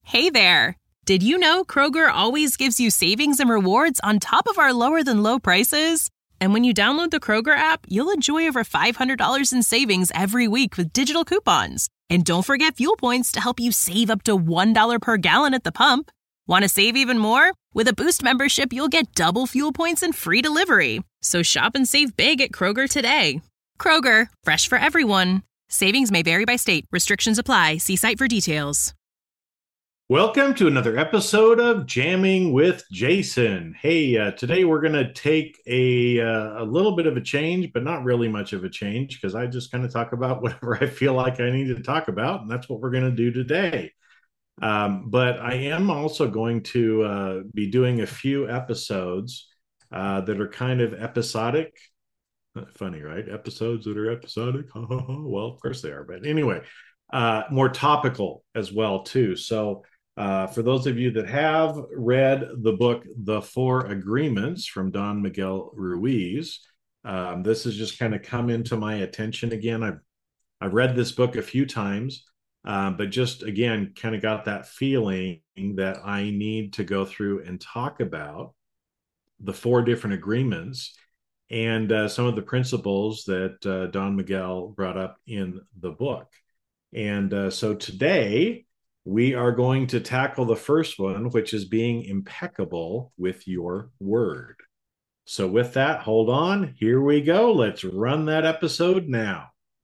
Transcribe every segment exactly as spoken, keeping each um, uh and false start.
Hey there! Did you know Kroger always gives you savings and rewards on top of our lower-than-low prices? And when you download the Kroger app, you'll enjoy over five hundred dollars in savings every week with digital coupons. And don't forget fuel points to help you save up to one dollar per gallon at the pump. Want to save even more? With a Boost membership, you'll get double fuel points and free delivery. So shop and save big at Kroger today. Kroger, fresh for everyone. Savings may vary by state. Restrictions apply. See site for details. Welcome to another episode of Jamming with Jason. Hey, uh, today we're going to take a, uh, a little bit of a change, but not really much of a change, because I just kind of talk about whatever I feel like I need to talk about, and that's what we're going to do today. Um, but I am also going to uh, be doing a few episodes uh, that are kind of episodic. Funny, right? Episodes that are episodic. Well, of course they are. But anyway, uh, more topical as well, too. So uh, for those of you that have read the book, The Four Agreements from Don Miguel Ruiz, um, this has just kind of come into my attention again. I've, I've read this book a few times. Um, but just, again, kind of got that feeling that I need to go through and talk about the four different agreements and uh, some of the principles that uh, Don Miguel brought up in the book. And uh, so today we are going to tackle the first one, which is being impeccable with your word. So with that, hold on. Here we go. Let's run that episode now.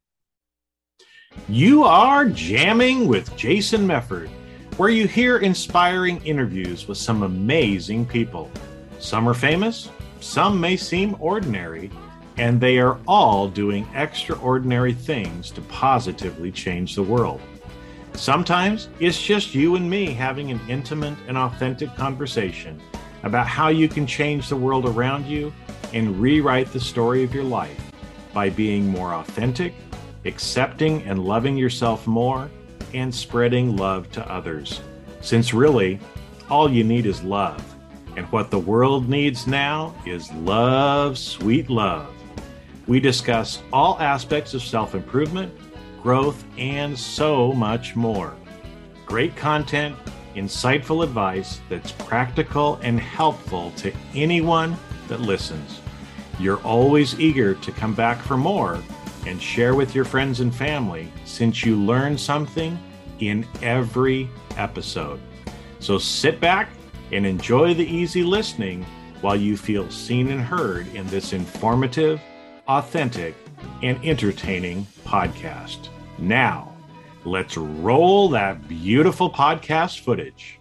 You are Jamming with Jason Mefford, where you hear inspiring interviews with some amazing people. Some are famous, some may seem ordinary, and they are all doing extraordinary things to positively change the world. Sometimes it's just you and me having an intimate and authentic conversation about how you can change the world around you and rewrite the story of your life by being more authentic, accepting and loving yourself more, and spreading love to others. Since really, all you need is love. And what the world needs now is love, sweet love. We discuss all aspects of self-improvement, growth, and so much more. Great content, insightful advice that's practical and helpful to anyone that listens. You're always eager to come back for more and share with your friends and family, since you learn something in every episode. So sit back and enjoy the easy listening while you feel seen and heard in this informative, authentic, and entertaining podcast. Now, let's roll that beautiful podcast footage.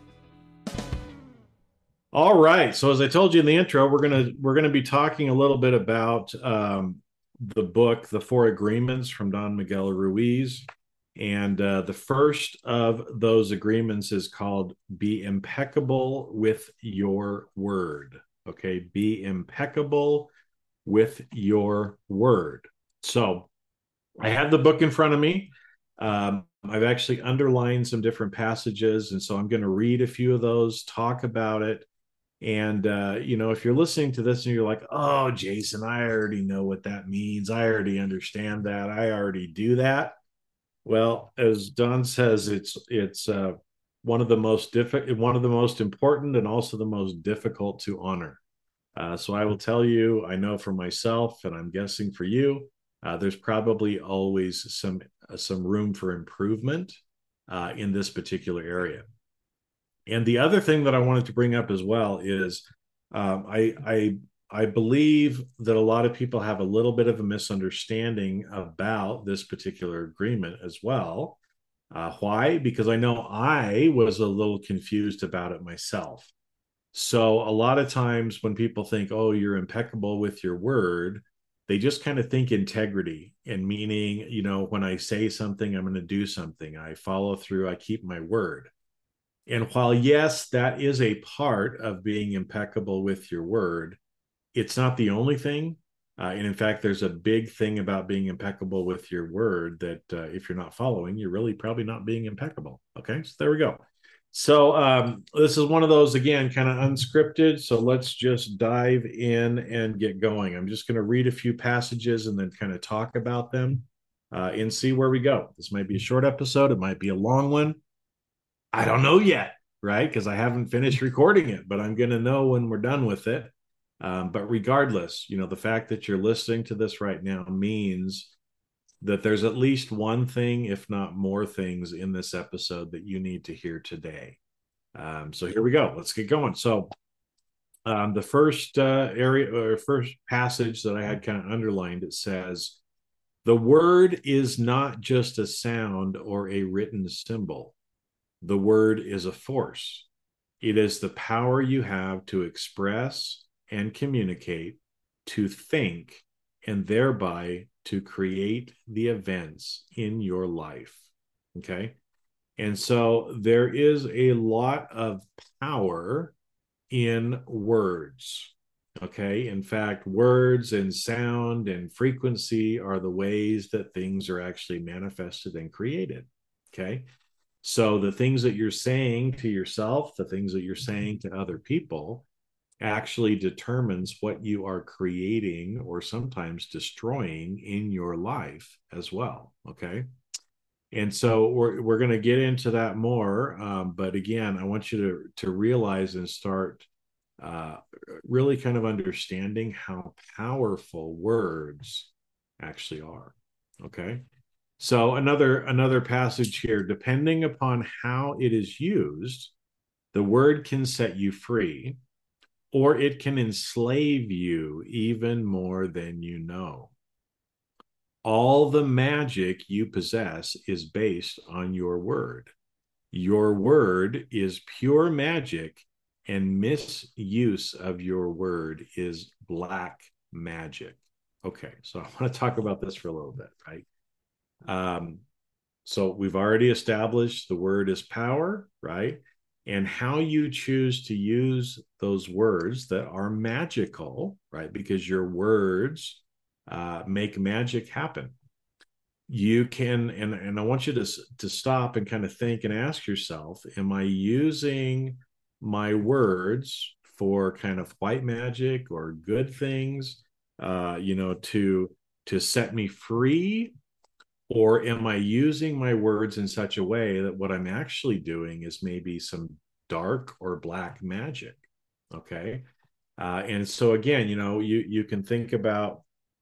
All right. So as I told you in the intro, we're gonna we're gonna be talking a little bit about um, the book, The Four Agreements from Don Miguel Ruiz. And uh, the first of those agreements is called Be Impeccable with Your Word. Okay, be impeccable with your word. So I have the book in front of me. Um, I've actually underlined some different passages. And so I'm going to read a few of those, talk about it. And, uh, you know, if you're listening to this and you're like, oh, Jason, I already know what that means. I already understand that. I already do that. Well, as Don says, it's it's uh, one of the most difficult, one of the most important, and also the most difficult to honor. Uh, so I will tell you, I know for myself, and I'm guessing for you, uh, there's probably always some uh, some room for improvement uh, in this particular area. And the other thing that I wanted to bring up as well is um, I, I, I believe that a lot of people have a little bit of a misunderstanding about this particular agreement as well. Uh, why? Because I know I was a little confused about it myself. So a lot of times when people think, oh, you're impeccable with your word, they just kind of think integrity, and meaning, you know, when I say something, I'm going to do something. I follow through. I keep my word. And while, yes, that is a part of being impeccable with your word, it's not the only thing. Uh, and in fact, there's a big thing about being impeccable with your word that uh, if you're not following, you're really probably not being impeccable. Okay, so there we go. So um, this is one of those, again, kind of unscripted. So let's just dive in and get going. I'm just going to read a few passages and then kind of talk about them uh, and see where we go. This might be a short episode. It might be a long one. I don't know yet. right? Because I haven't finished recording it, but I'm going to know when we're done with it. Um, but regardless, you know, the fact that you're listening to this right now means that there's at least one thing, if not more things, in this episode that you need to hear today. Um, so here we go. Let's get going. So um, the first uh, area or first passage that I had kind of underlined, it says, the word is not just a sound or a written symbol. The word is a force. It is the power you have to express and communicate, to think, and thereby to create the events in your life. Okay. And so there is a lot of power in words. Okay. In fact, words and sound and frequency are the ways that things are actually manifested and created. Okay. So the things that you're saying to yourself, the things that you're saying to other people, actually determines what you are creating or sometimes destroying in your life as well. Okay. And so we're, we're going to get into that more. Um, but again, I want you to, to realize and start uh, really kind of understanding how powerful words actually are. Okay. So another another passage here, depending upon how it is used, the word can set you free, or it can enslave you even more than you know. All the magic you possess is based on your word. Your word is pure magic, and misuse of your word is black magic. Okay, so I want to talk about this for a little bit, right? Um, so we've already established the word is power, right? And how you choose to use those words that are magical, right? Because your words uh, make magic happen. You can, and, and I want you to, to stop and kind of think and ask yourself, am I using my words for kind of white magic or good things, uh, you know, to, to set me free? Or am I using my words in such a way that what I'm actually doing is maybe some dark or black magic? Okay. Uh, and so again, you know, you you can think about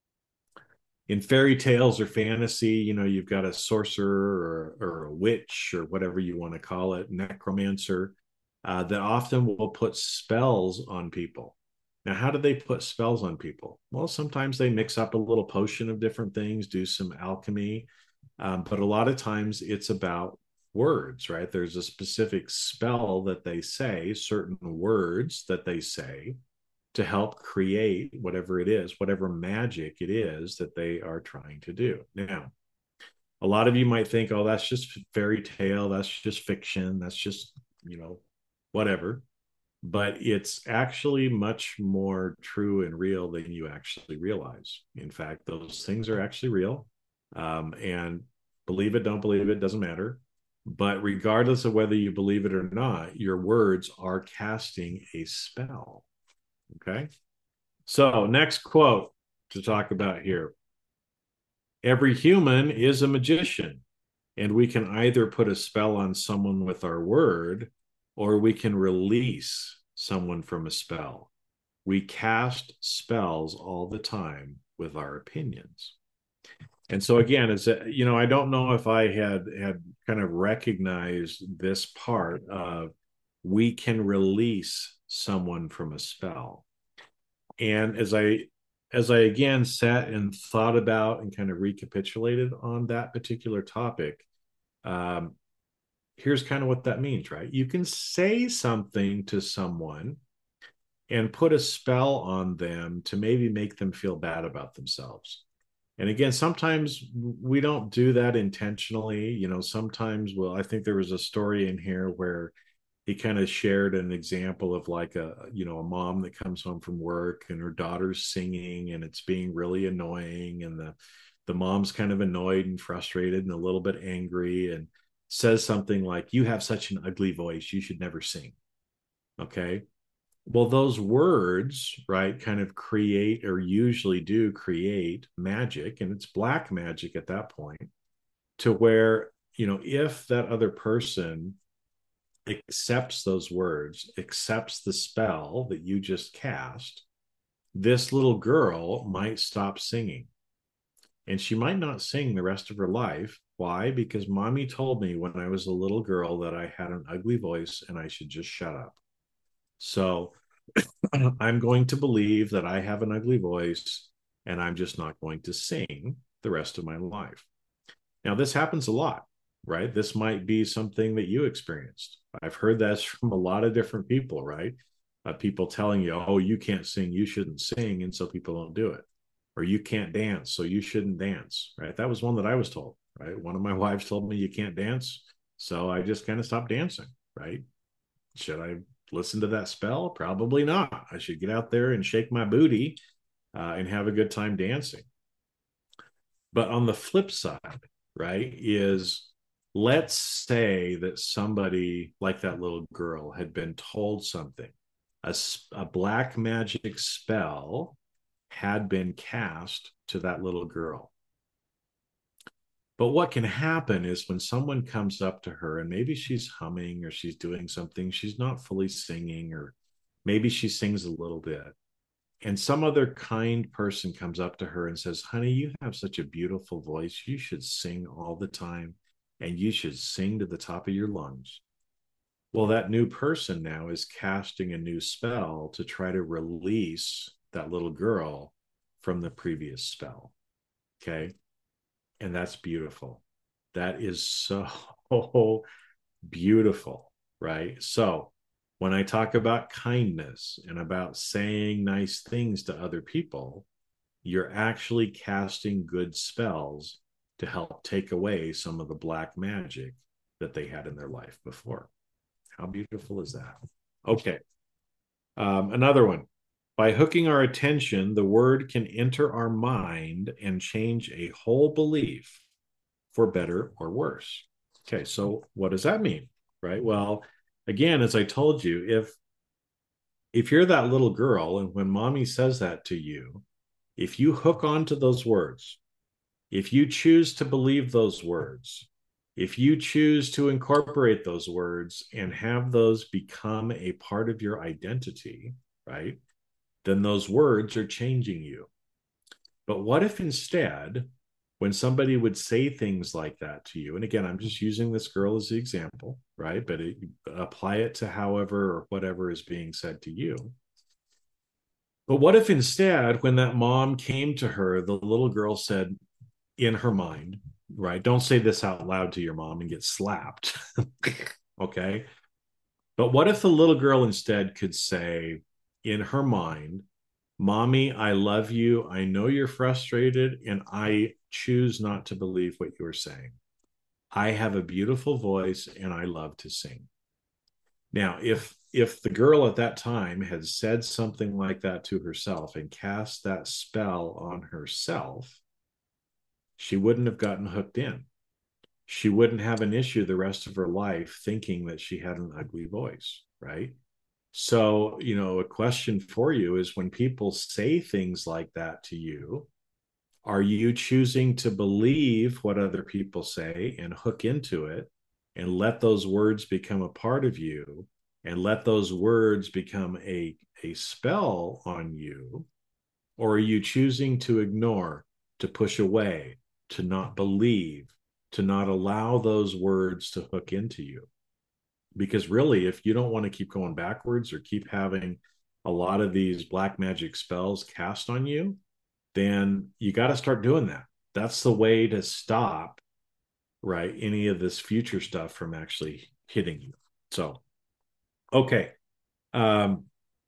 in fairy tales or fantasy, you know, you've got a sorcerer or, or a witch or whatever you want to call it, necromancer, uh, that often will put spells on people. Now, how do they put spells on people? Well, sometimes they mix up a little potion of different things, do some alchemy, um, but a lot of times it's about words, right? There's a specific spell that they say, certain words that they say to help create whatever it is, whatever magic it is that they are trying to do. Now, a lot of you might think, oh, that's just fairy tale, that's just fiction, that's just, you know, whatever. But it's actually much more true and real than you actually realize. In fact, those things are actually real. Um, and believe it, don't believe it, doesn't matter. But regardless of whether you believe it or not, your words are casting a spell. Okay. So, next quote to talk about here. Every human is a magician, and we can either put a spell on someone with our word, or we can release someone from a spell. We cast spells all the time with our opinions. And so again, it's a, you know, I don't know if I had had kind of recognized this part of we can release someone from a spell. And as I as I again sat and thought about and kind of recapitulated on that particular topic, um, here's kind of what that means, right? You can say something to someone and put a spell on them to maybe make them feel bad about themselves. And again, sometimes we don't do that intentionally. You know, sometimes, well, I think there was a story in here where he kind of shared an example of like a, you know, a mom that comes home from work and her daughter's singing and it's being really annoying. And the, the mom's kind of annoyed and frustrated and a little bit angry and says something like, you have such an ugly voice, you should never sing. Okay. Well, those words, right, kind of create or usually do create magic, and it's black magic at that point, to where, you know, if that other person accepts those words, accepts the spell that you just cast, this little girl might stop singing. And she might not sing the rest of her life. Why? Because mommy told me when I was a little girl that I had an ugly voice and I should just shut up. So I'm going to believe that I have an ugly voice and I'm just not going to sing the rest of my life. Now, this happens a lot, right? This might be something that you experienced. I've heard that from a lot of different people, right? Uh, people telling you, oh, you can't sing, you shouldn't sing. And so people don't do it. Or you can't dance, so you shouldn't dance, right? That was one that I was told, right? One of my wives told me you can't dance. So I just kind of stopped dancing, right? Should I listen to that spell? Probably not. I should get out there and shake my booty uh, and have a good time dancing. But on the flip side, right, is let's say that somebody like that little girl had been told something, a, a black magic spell had been cast to that little girl. But what can happen is when someone comes up to her and maybe she's humming or she's doing something, she's not fully singing, or maybe she sings a little bit. And some other kind person comes up to her and says, honey, you have such a beautiful voice. You should sing all the time and you should sing to the top of your lungs. Well, that new person now is casting a new spell to try to release that little girl from the previous spell. Okay. And that's beautiful. That is so beautiful, right? So when I talk about kindness and about saying nice things to other people, you're actually casting good spells to help take away some of the black magic that they had in their life before. How beautiful is that? Okay. Um, another one. By hooking our attention, the word can enter our mind and change a whole belief for better or worse. Okay, so what does that mean? Right? Well, again, as I told you, if if you're that little girl and when mommy says that to you, if you hook onto those words, if you choose to believe those words, if you choose to incorporate those words and have those become a part of your identity, right? Then those words are changing you. But what if instead, when somebody would say things like that to you, and again, I'm just using this girl as the example, right? But it, apply it to however or whatever is being said to you. But what if instead, when that mom came to her, the little girl said in her mind, right? Don't say this out loud to your mom and get slapped. Okay. But what if the little girl instead could say in her mind, mommy, I love you. I know you're frustrated and I choose not to believe what you're saying. I have a beautiful voice and I love to sing. Now, if if the girl at that time had said something like that to herself and cast that spell on herself, she wouldn't have gotten hooked in. She wouldn't have an issue the rest of her life thinking that she had an ugly voice, right? So, you know, a question for you is when people say things like that to you, are you choosing to believe what other people say and hook into it and let those words become a part of you and let those words become a, a spell on you? Or are you choosing to ignore, to push away, to not believe, to not allow those words to hook into you? Because really, if you don't want to keep going backwards or keep having a lot of these black magic spells cast on you, then you got to start doing that. That's the way to stop, right, any of this future stuff from actually hitting you. So, okay. Um,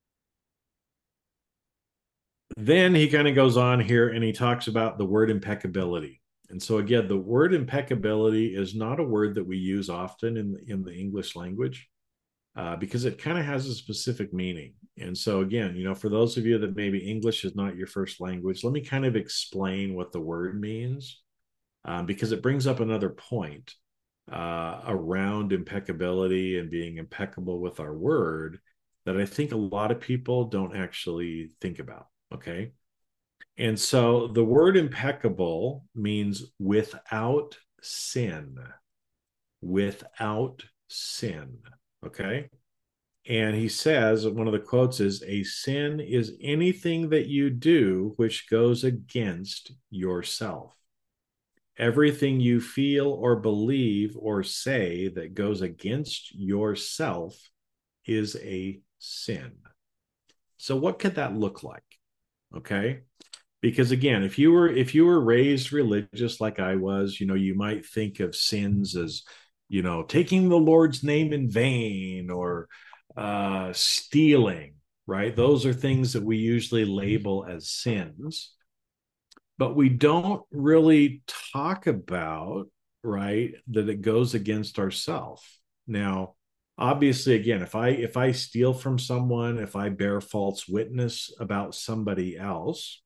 then he kind of goes on here and he talks about the word impeccability. And so again, the word impeccability is not a word that we use often in, in the English language uh, because it kind of has a specific meaning. And so again, you know, for those of you that maybe English is not your first language, let me kind of explain what the word means um, because it brings up another point uh, around impeccability and being impeccable with our word that I think a lot of people don't actually think about. Okay. And so the word impeccable means without sin, without sin. Okay. And he says, one of the quotes is, a sin is anything that you do which goes against yourself. Everything you feel or believe or say that goes against yourself is a sin. So what could that look like? Okay. Because again, if you were if you were raised religious like I was, you know, you might think of sins as, you know, taking the Lord's name in vain, or uh, stealing, right? Those are things that we usually label as sins, but we don't really talk about, right, that it goes against ourself. Now, obviously, again, if I if I steal from someone, if I bear false witness about somebody else,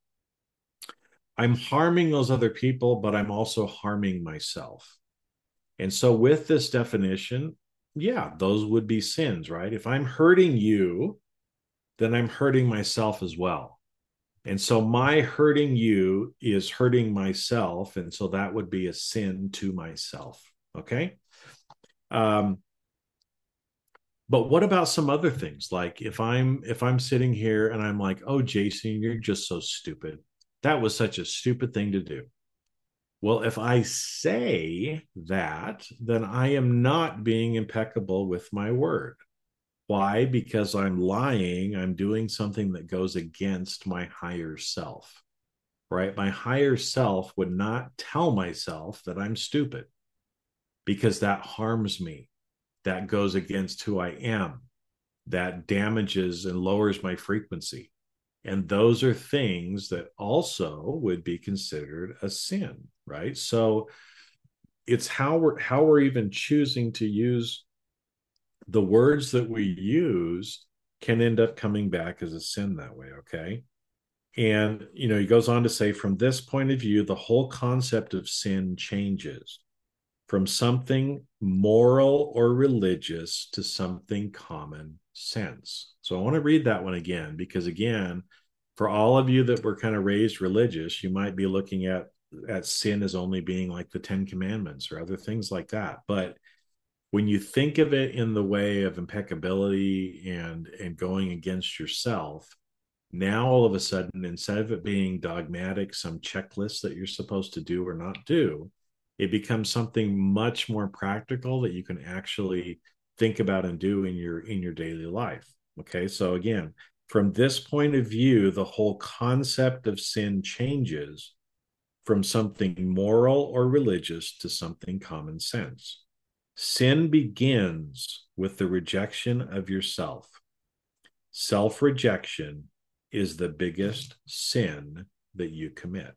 I'm harming those other people, but I'm also harming myself. And so, with this definition, yeah, those would be sins, right? If I'm hurting you, then I'm hurting myself as well. And so, my hurting you is hurting myself. And so, that would be a sin to myself. Okay. Um, but what about some other things? Like if I'm if I'm sitting here and I'm like, oh, Jason, you're just so stupid. That was such a stupid thing to do. Well, if I say that, then I am not being impeccable with my word. Why? Because I'm lying. I'm doing something that goes against my higher self, right? My higher self would not tell myself that I'm stupid, because that harms me. That goes against who I am. That damages and lowers my frequency. And those are things that also would be considered a sin, right? So it's how we're how we're even choosing to use the words that we use can end up coming back as a sin that way. Okay. And you know, he goes on to say, from this point of view, the whole concept of sin changes from something moral or religious to something common sense. So I want to read that one again, because again, for all of you that were kind of raised religious, you might be looking at at sin as only being like the Ten Commandments or other things like that. But when you think of it in the way of impeccability and and going against yourself, now all of a sudden, instead of it being dogmatic, some checklist that you're supposed to do or not do, it becomes something much more practical that you can actually think about and do in your in your daily life. Okay, so again, from this point of view, the whole concept of sin changes from something moral or religious to something common sense. Sin begins with the rejection of yourself. Self-rejection is the biggest sin that you commit.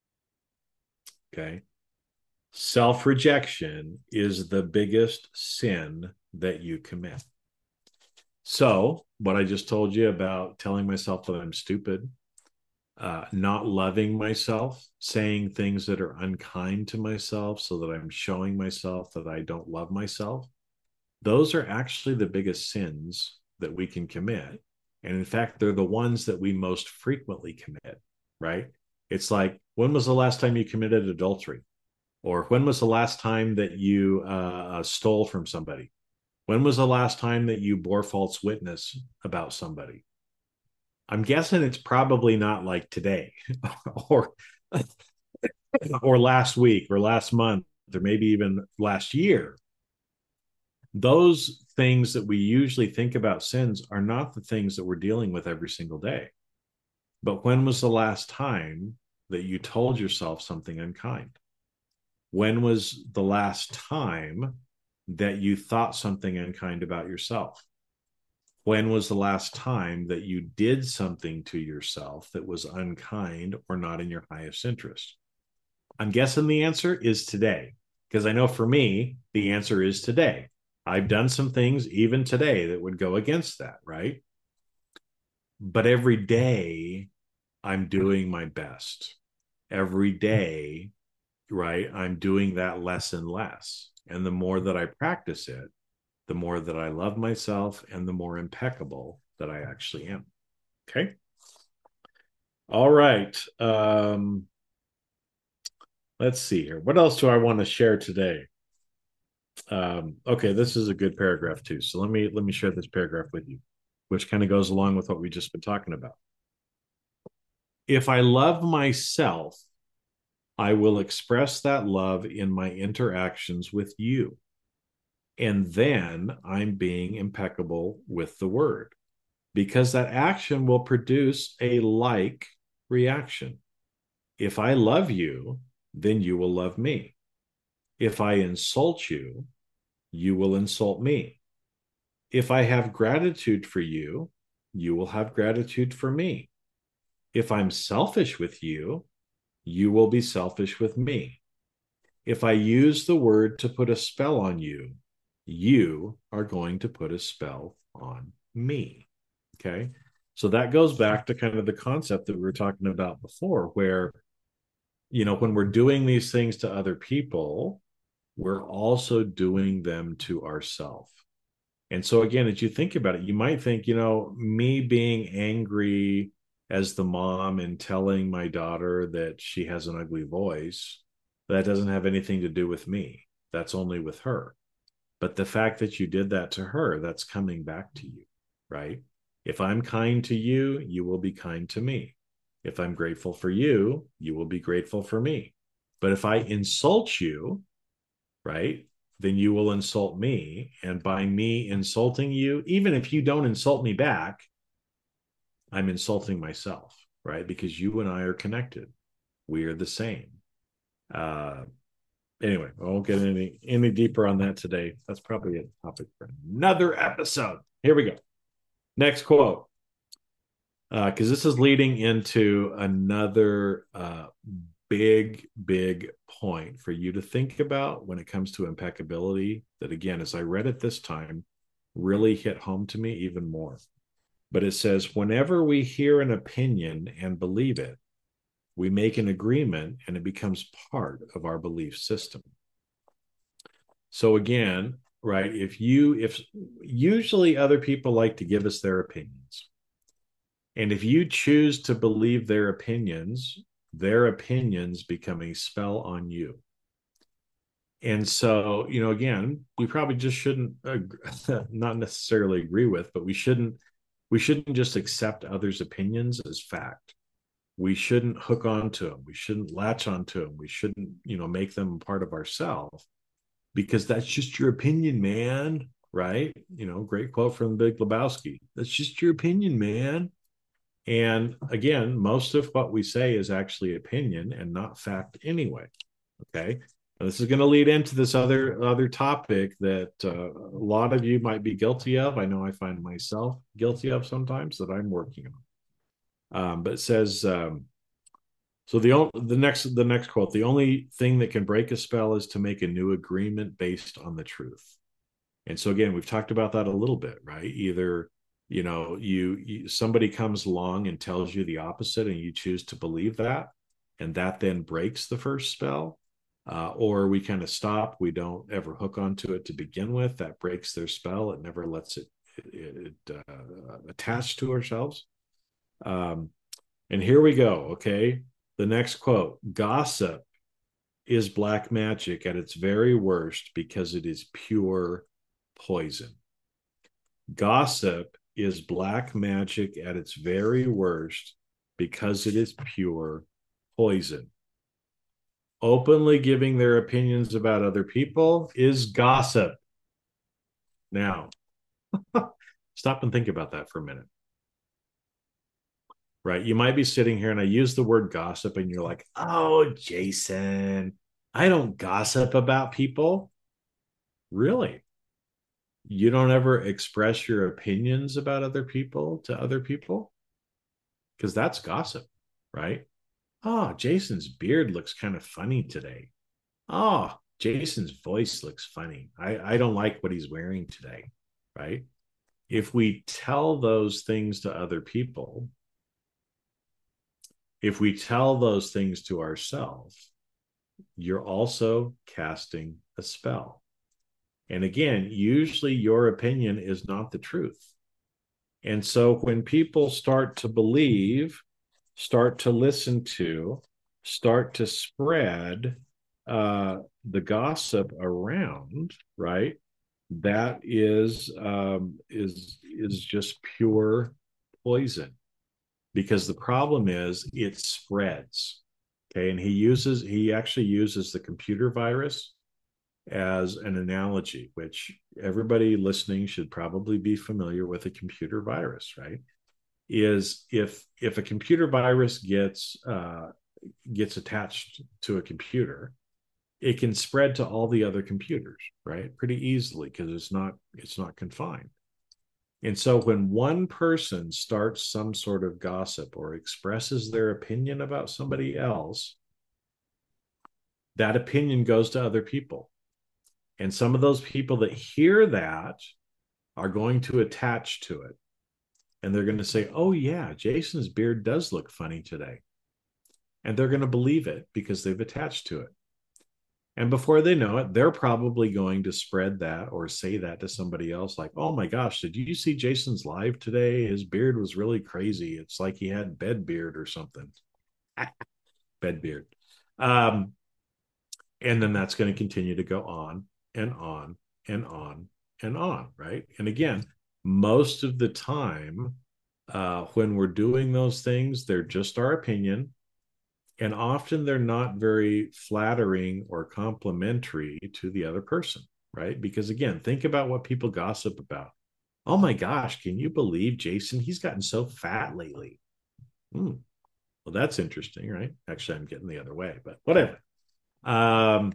Okay. Self-rejection is the biggest sin that you commit. So, what I just told you about telling myself that I'm stupid, uh, not loving myself, saying things that are unkind to myself so that I'm showing myself that I don't love myself, those are actually the biggest sins that we can commit. And in fact, they're the ones that we most frequently commit, right? It's like, when was the last time you committed adultery? Or when was the last time that you uh, stole from somebody? When was the last time that you bore false witness about somebody? I'm guessing it's probably not like today or or last week or last month or maybe even last year. Those things that we usually think about sins are not the things that we're dealing with every single day. But when was the last time that you told yourself something unkind? When was the last time that you thought something unkind about yourself? When was the last time that you did something to yourself that was unkind or not in your highest interest? I'm guessing the answer is today, because I know for me, the answer is today. I've done some things even today that would go against that, right? But every day I'm doing my best. Every day, right, I'm doing that less and less. And the more that I practice it, the more that I love myself and the more impeccable that I actually am. Okay. All right. Um, let's see here. What else do I want to share today? Um, okay, this is a good paragraph too. So let me let me share this paragraph with you, which kind of goes along with what we just been talking about. If I love myself, I will express that love in my interactions with you. And then I'm being impeccable with the word, because that action will produce a like reaction. If I love you, then you will love me. If I insult you, you will insult me. If I have gratitude for you, you will have gratitude for me. If I'm selfish with you, you will be selfish with me. If I use the word to put a spell on you, you are going to put a spell on me. Okay. So that goes back to kind of the concept that we were talking about before, where, you know, when we're doing these things to other people, we're also doing them to ourselves. And so, again, as you think about it, you might think, you know, me being angry as the mom and telling my daughter that she has an ugly voice, that doesn't have anything to do with me. That's only with her. But the fact that you did that to her, that's coming back to you, right? If I'm kind to you, you will be kind to me. If I'm grateful for you, you will be grateful for me. But if I insult you, right, then you will insult me. And by me insulting you, even if you don't insult me back, I'm insulting myself, right? Because you and I are connected. We are the same. Uh, anyway, I won't get any any deeper on that today. That's probably a topic for another episode. Here we go. Next quote, because uh, this is leading into another uh, big, big point for you to think about when it comes to impeccability. That, again, as I read it this time, really hit home to me even more. But it says, whenever we hear an opinion and believe it, we make an agreement and it becomes part of our belief system. So again, right, if you, if usually other people like to give us their opinions. And if you choose to believe their opinions, their opinions become a spell on you. And so, you know, again, we probably just shouldn't, uh, not necessarily agree with, but we shouldn't, we shouldn't just accept others' opinions as fact. We shouldn't hook onto them. We shouldn't latch onto them. We shouldn't, you know, make them part of ourselves, because that's just your opinion, man. Right? You know, great quote from the Big Lebowski. That's just your opinion, man. And again, most of what we say is actually opinion and not fact anyway. Okay. Now, this is going to lead into this other other topic that uh, a lot of you might be guilty of. I know I find myself guilty of sometimes, that I'm working on. Um, but it says, um, so the the next the next quote: the only thing that can break a spell is to make a new agreement based on the truth. And so again, we've talked about that a little bit, right? Either, you know, you, you somebody comes along and tells you the opposite, and you choose to believe that, and that then breaks the first spell. Uh, or we kind of stop. We don't ever hook onto it to begin with. That breaks their spell. It never lets it, it, it uh, attach to ourselves. Um, and here we go. Okay. The next quote: gossip is black magic at its very worst because it is pure poison. Gossip is black magic at its very worst because it is pure poison. Openly giving their opinions about other people is gossip. Now, stop and think about that for a minute. Right? You might be sitting here and I use the word gossip and you're like, oh, Jason, I don't gossip about people. Really? You don't ever express your opinions about other people to other people? Because that's gossip, right? Oh, Jason's beard looks kind of funny today. Oh, Jason's voice looks funny. I, I don't like what he's wearing today, right? If we tell those things to other people, if we tell those things to ourselves, you're also casting a spell. And again, usually your opinion is not the truth. And so when people start to believe, start to listen to, start to spread uh, the gossip around, right? That is um, is is just pure poison, because the problem is it spreads. Okay, and he uses he actually uses the computer virus as an analogy, which everybody listening should probably be familiar with a computer virus, right? Is if if a computer virus gets uh, gets attached to a computer, it can spread to all the other computers, right? Pretty easily, because it's not it's not confined. And so when one person starts some sort of gossip or expresses their opinion about somebody else, that opinion goes to other people. And some of those people that hear that are going to attach to it. And they're going to say, oh, yeah, Jason's beard does look funny today. And they're going to believe it because they've attached to it. And before they know it, they're probably going to spread that or say that to somebody else, like, oh my gosh, did you see Jason's live today? His beard was really crazy. It's like he had bed beard or something. Bed beard. Um, and then that's going to continue to go on and on and on and on, right? And again, most of the time, uh, when we're doing those things, they're just our opinion. And often they're not very flattering or complimentary to the other person, right? Because again, think about what people gossip about. Oh my gosh, can you believe Jason? He's gotten so fat lately. Hmm. Well, that's interesting, right? Actually, I'm getting the other way, but whatever. Um,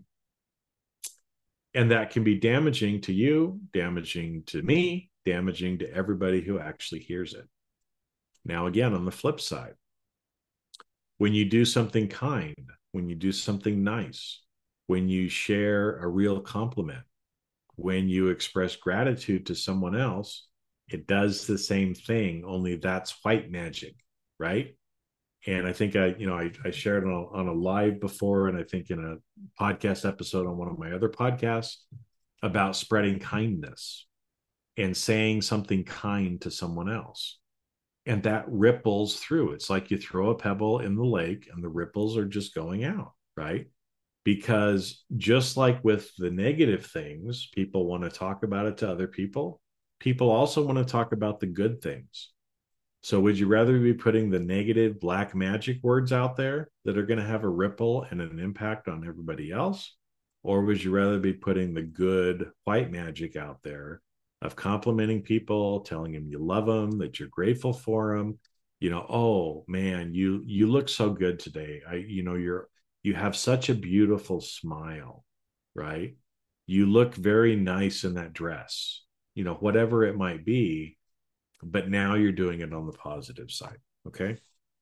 and that can be damaging to you, damaging to me, damaging to everybody who actually hears it. Now, again, on the flip side, when you do something kind, when you do something nice, when you share a real compliment, when you express gratitude to someone else, it does the same thing, only that's white magic, right? And I think I, you know, I, I shared it on, on a live before, and I think in a podcast episode on one of my other podcasts about spreading kindness and saying something kind to someone else. And that ripples through. It's like you throw a pebble in the lake and the ripples are just going out, right? Because just like with the negative things, people want to talk about it to other people. People also want to talk about the good things. So would you rather be putting the negative black magic words out there that are going to have a ripple and an impact on everybody else? Or would you rather be putting the good white magic out there of complimenting people, telling them you love them, that you're grateful for them? You know, oh man, you you look so good today. I, you know, you're you have such a beautiful smile, right? You look very nice in that dress, you know, whatever it might be. But now you're doing it on the positive side. Okay.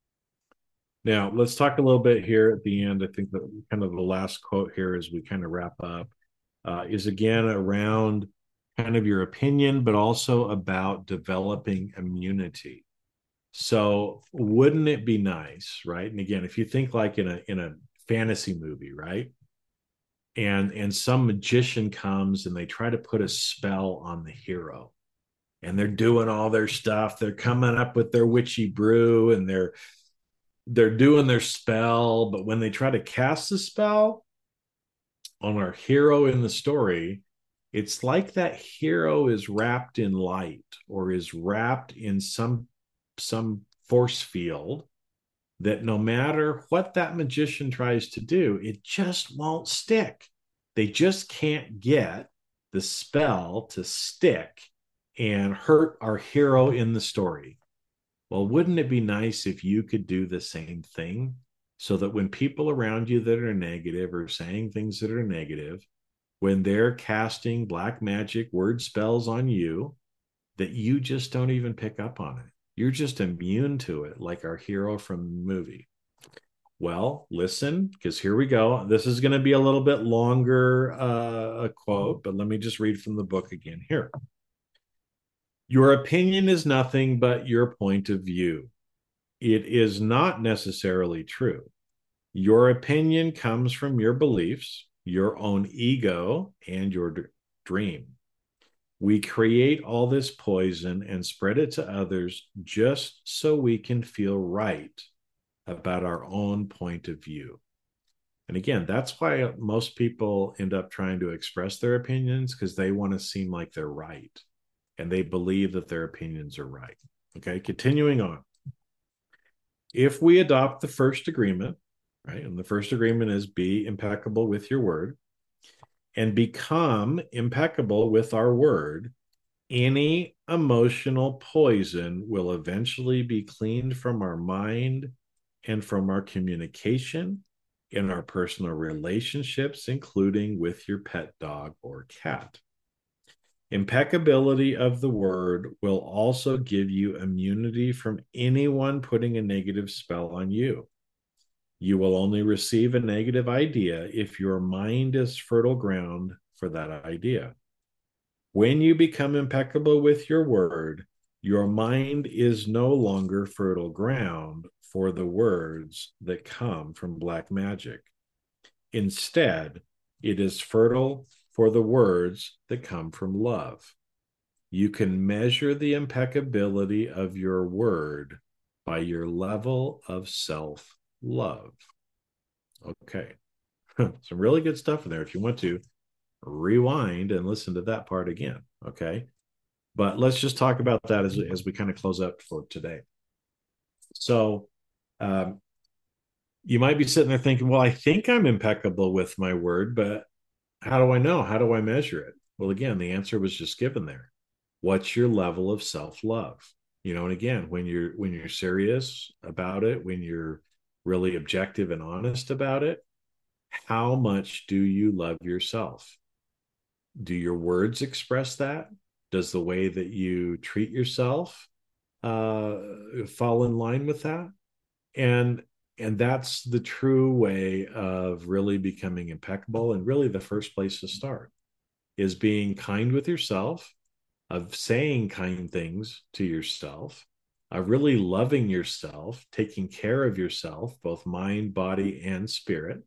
Now let's talk a little bit here at the end. I think that kind of the last quote here as we kind of wrap up uh, is again around kind of your opinion, but also about developing immunity. So wouldn't it be nice, right? And again, if you think like in a in a fantasy movie, right? And and some magician comes and they try to put a spell on the hero. And they're doing all their stuff. They're coming up with their witchy brew and they're they're doing their spell. But when they try to cast the spell on our hero in the story, it's like that hero is wrapped in light or is wrapped in some some force field that no matter what that magician tries to do, it just won't stick. They just can't get the spell to stick and hurt our hero in the story. Well, wouldn't it be nice if you could do the same thing so that when people around you that are negative or saying things that are negative, when they're casting black magic word spells on you, that you just don't even pick up on it. You're just immune to it, like our hero from the movie. Well, listen, because here we go. This is going to be a little bit longer uh, a quote, but let me just read from the book again here. Your opinion is nothing but your point of view. It is not necessarily true. Your opinion comes from your beliefs, your own ego, and your d- dream. We create all this poison and spread it to others just so we can feel right about our own point of view. And again, that's why most people end up trying to express their opinions, because they want to seem like they're right. And they believe that their opinions are right. Okay, continuing on. If we adopt the first agreement, right, and the first agreement is be impeccable with your word, and become impeccable with our word, any emotional poison will eventually be cleaned from our mind and from our communication in our personal relationships, including with your pet dog or cat. Impeccability of the word will also give you immunity from anyone putting a negative spell on you. You will only receive a negative idea if your mind is fertile ground for that idea. When you become impeccable with your word, your mind is no longer fertile ground for the words that come from black magic. Instead, it is fertile for the words that come from love. You can measure the impeccability of your word by your level of self-love. Okay, some really good stuff in there if you want to rewind and listen to that part again, okay? But let's just talk about that as, as we kind of close up for today. So um, you might be sitting there thinking, well, I think I'm impeccable with my word, but how do I know? How do I measure it? Well, again, the answer was just given there. What's your level of self-love? You know, and again, when you're when you're serious about it, when you're really objective and honest about it, how much do you love yourself? Do your words express that? Does the way that you treat yourself uh, fall in line with that? And and that's the true way of really becoming impeccable. And really the first place to start is being kind with yourself, of saying kind things to yourself, of really loving yourself, taking care of yourself, both mind, body, and spirit.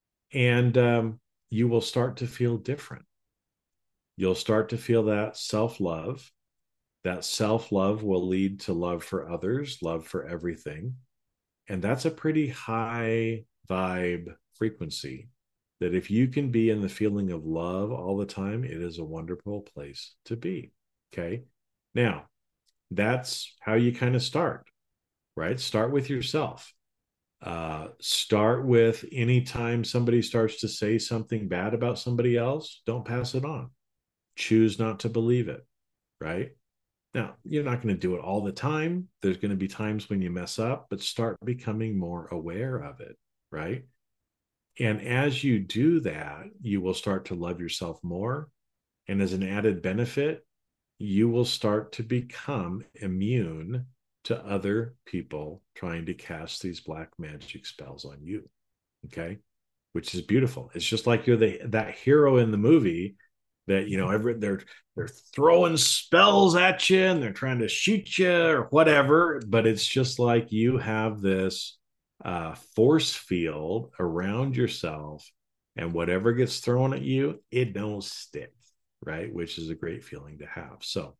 And um, you will start to feel different. You'll start to feel that self-love. That self-love will lead to love for others, love for everything. And that's a pretty high vibe frequency that if you can be in the feeling of love all the time, it is a wonderful place to be. Okay. Now, that's how you kind of start, right? Start with yourself. Uh, start with anytime somebody starts to say something bad about somebody else, don't pass it on. Choose not to believe it, right? Now, you're not going to do it all the time. There's going to be times when you mess up, but start becoming more aware of it, right? And as you do that, you will start to love yourself more. And as an added benefit, you will start to become immune to other people trying to cast these black magic spells on you, okay? Which is beautiful. It's just like you're the that hero in the movie that, you know, every, they're they're throwing spells at you and they're trying to shoot you or whatever, but it's just like you have this uh, force field around yourself, and whatever gets thrown at you, it don't stick, right? Which is a great feeling to have. So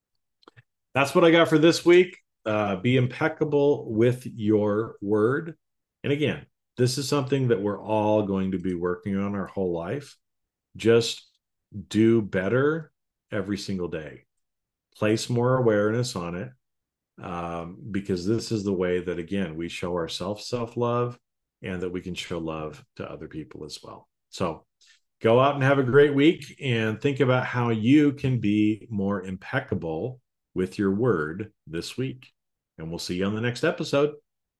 that's what I got for this week. Uh, be impeccable with your word. And again, this is something that we're all going to be working on our whole life. Just do better every single day. Place more awareness on it, um, because this is the way that, again, we show ourselves self-love and that we can show love to other people as well. So go out and have a great week and think about how you can be more impeccable with your word this week. And we'll see you on the next episode.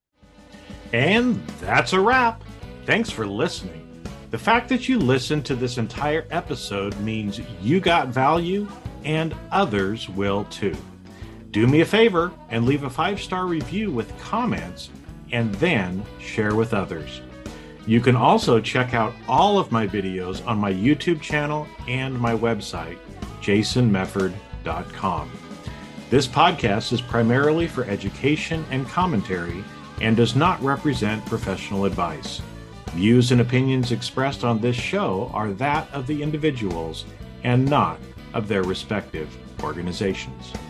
And that's a wrap. Thanks for listening. The fact that you listened to this entire episode means you got value and others will too. Do me a favor and leave a five-star review with comments and then share with others. You can also check out all of my videos on my YouTube channel and my website, jason mefford dot com. This podcast is primarily for education and commentary and does not represent professional advice. Views and opinions expressed on this show are that of the individuals and not of their respective organizations.